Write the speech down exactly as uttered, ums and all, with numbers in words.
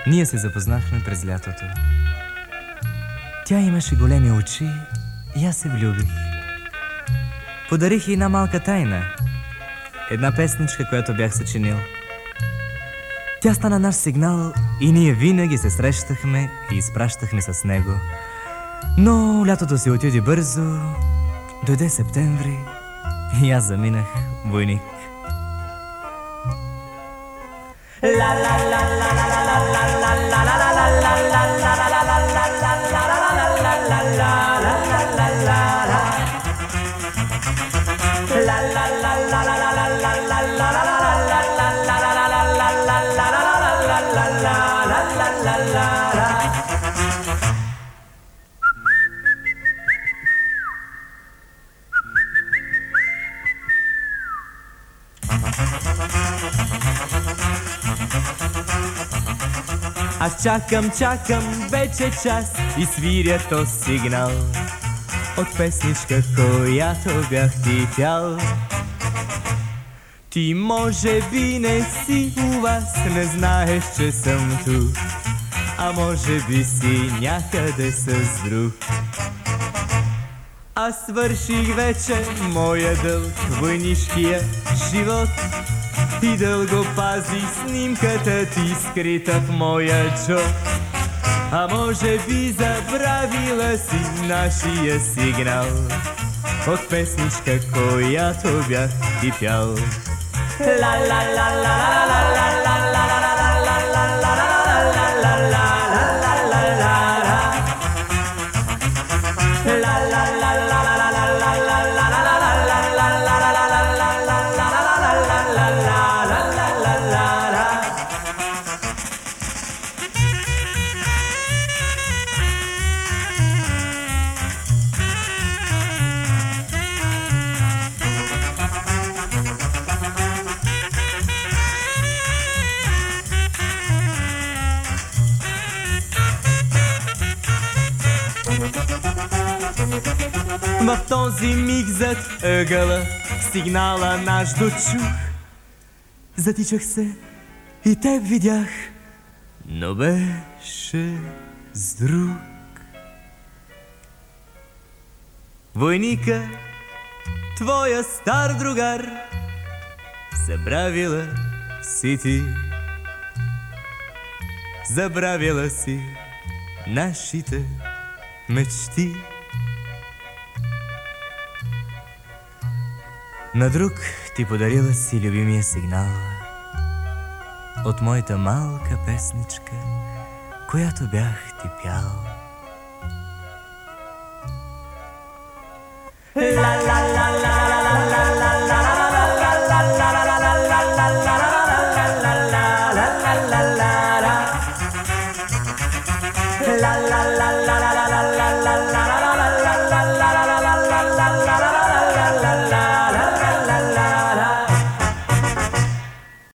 Ние се запознахме през лятото. Тя имаше големи очи и аз се влюбих. Подарих й една малка тайна. Една песничка, която бях съчинил. Тя стана наш сигнал и ние винаги се срещахме и изпращахме с него. Но лятото си отиде бързо, дойде септември и аз заминах войник. Аз чакам, чакам вече час и свиря то сигнал от песничка, която бях ти пял. Ти може би не си у вас, не знаеш, че съм тук, а може би си някъде с друг. Аз свърших вече моя дълг, войнишкия живот, и дълго пази снимката ти скрита в моя джоб. А може би забравила си нашия сигнал от песничка, която бях ти пял. В този миг зад ъгъла сигнала наш дочух. Затичах се и теб видях, но беше с друг. Войника, твоя стар другар, забравила си ти. Забравила си нашите мечти. На друг ти подарила си любимия сигнал от моята малка песничка, която бях ти пял. Ла ла ла ла